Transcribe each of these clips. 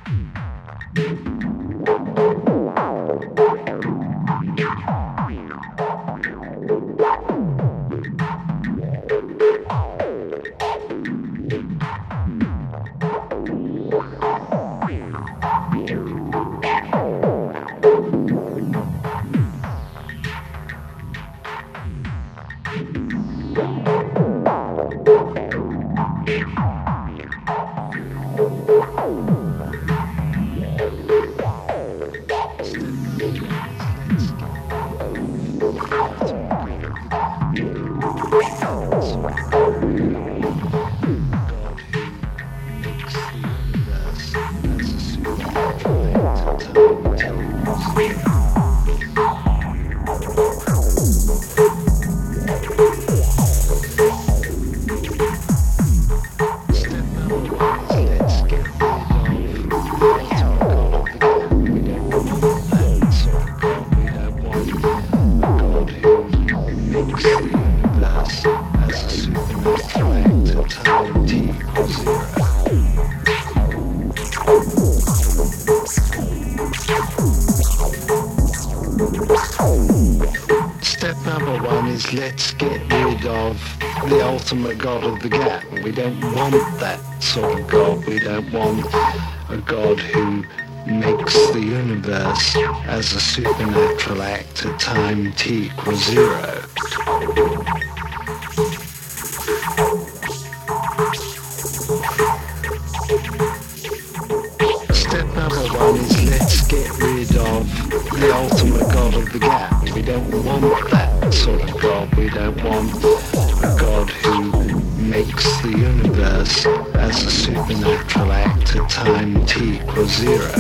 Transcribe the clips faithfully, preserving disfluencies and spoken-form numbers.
Let's get rid of the ultimate God of the gap. We don't want that sort of God. We don't want a God who makes the universe as a supernatural act at time t equals zero. Step number one is let's get rid of the ultimate God of the gap. We don't want that sort of God. We don't want a God who makes the universe as a supernatural act at time t equals zero.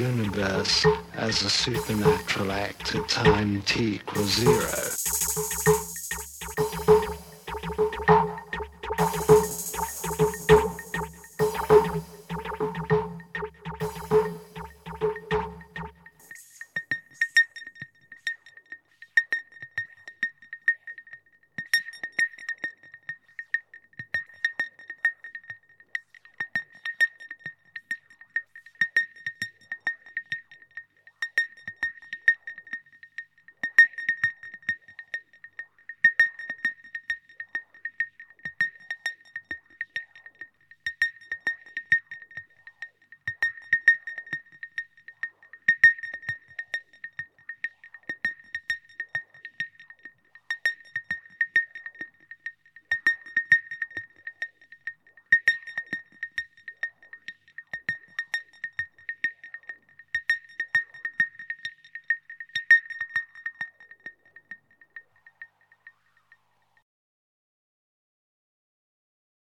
As a supernatural act at time t equals zero.